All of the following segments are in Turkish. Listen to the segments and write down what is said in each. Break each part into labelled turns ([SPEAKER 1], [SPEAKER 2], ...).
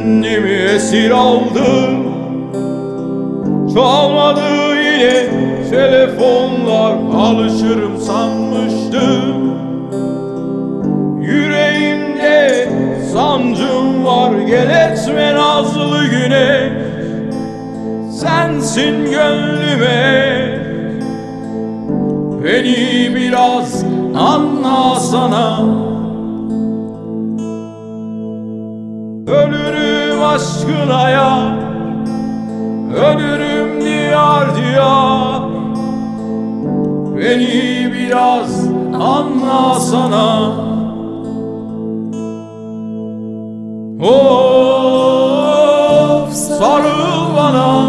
[SPEAKER 1] Kendimi esir aldım, çalmadı yine telefonlar. Alışırım sanmıştım, yüreğimde sancım var. Gel etme nazlı güneş, sensin gönlüme. Beni biraz anlasana. Ölürüm aşkına ya, ölürüm diyar diyar. Beni biraz anlasana. Of, sarıl bana,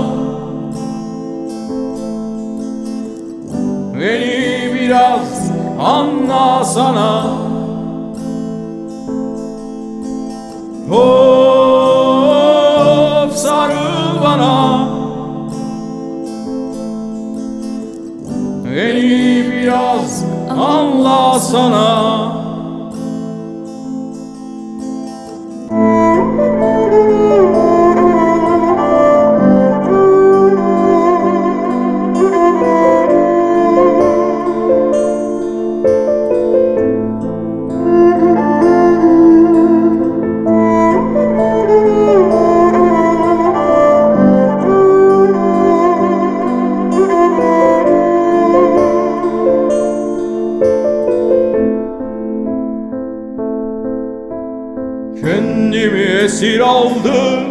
[SPEAKER 1] beni biraz anlasana. Of, sarıl bana, beni biraz anlasana. Kendimi esir aldım,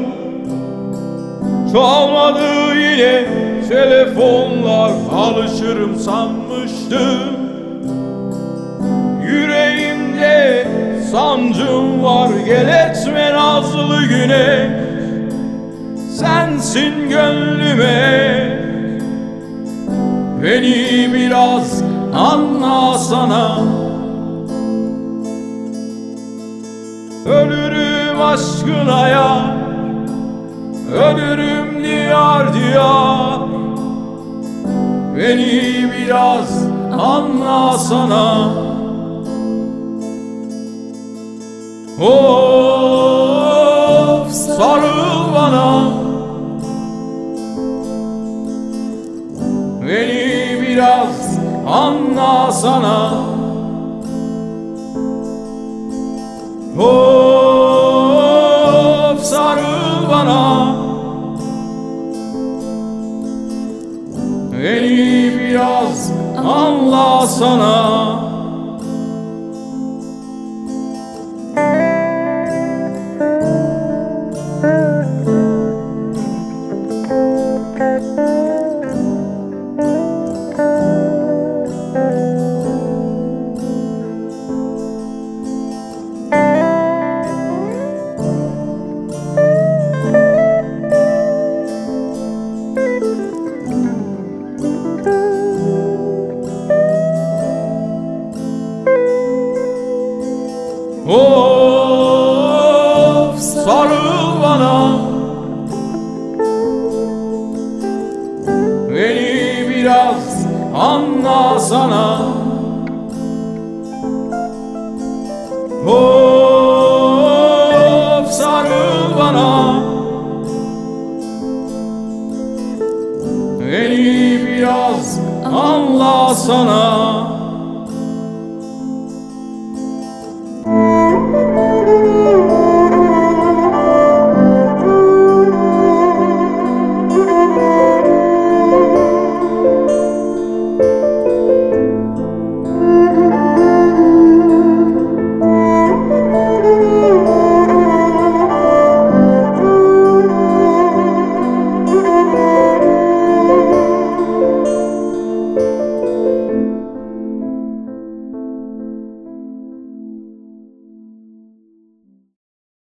[SPEAKER 1] çalmadı yine telefonlar. Alışırım sanmıştım, yüreğimde sancım var. Gel etme nazlı güneş, sensin gönlüme. Beni biraz anlasana. Ölürüm aşkına ya, ölürüm diyar diyar. Beni biraz anlasana. Of, sarıl bana, beni biraz anlasana. Of, sarıl bana, beni biraz anlasana. Of, sarıl bana, beni biraz anlasana. Of, sarıl bana, beni biraz anlasana.